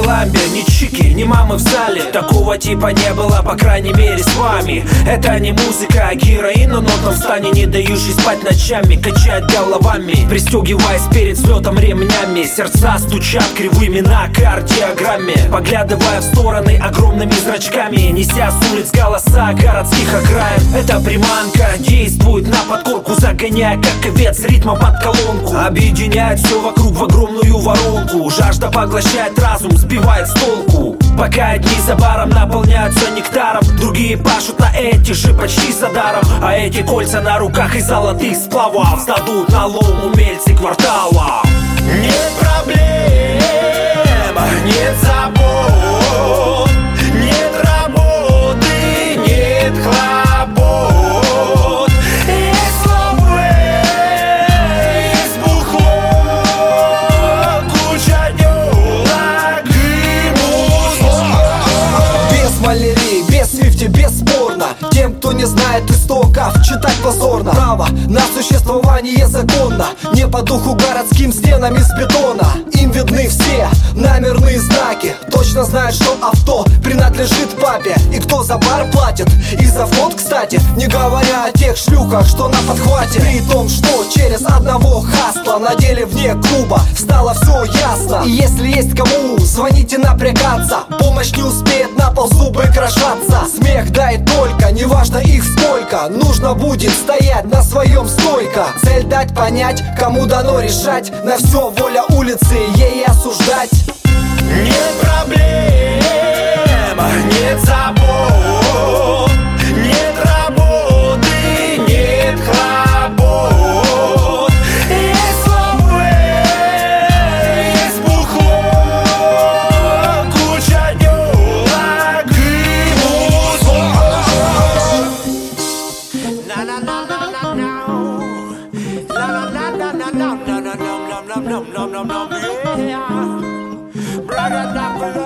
Колумбия, ни чики, ни мамы в зале. Такого типа не было, по крайней мере, с вами. Это не музыка, а героин на нотном стане, не дающий спать ночами, качает головами, пристегиваясь перед взлетом ремнями. Сердца стучат кривыми на кардиограмме, поглядывая в стороны огромными зрачками, неся с улиц голоса городских окраин. Эта приманка действует на подкорку, загоняя как овец ритмом под колонку. Объединяет все вокруг в огромную воронку. Жажда поглощает разум, сбивает с толку. Пока одни за баром наполняются нектаром, другие пашут на эти же почти за даром. А эти кольца на руках из золотых сплавов сдадут на лом умельцы квартала. Нет проблем, нет забот, нет работы, нет хлопот. Есть лобы, есть бухло, куча дёлок и музло. Без малярии, без свифти, бесспорно. Тем, кто не знает истоков, читать позорно. Право на существование законно, не по духу городским стенам из бетона. Им видны все номерные знаки, точно знают, что авто принадлежит папе. И кто за бар платит, и за вход, кстати. Не говоря о тех шлюхах, что на подхвате. При том, что через одного хастла на деле вне клуба стало все ясно. И если есть кому, звоните напрягаться. Помощь не успеет, на пол зубы крошатся. Смех дай только, неважно их сколько. Нужно будет стоять на своем стойко. Цель дать понять, кому дано решать. На все воля улицы, ей осуждать. Нет проблем, нет забот, нет работы, нет хлопот. Есть лобы, есть бухло, куча дёлок и музло.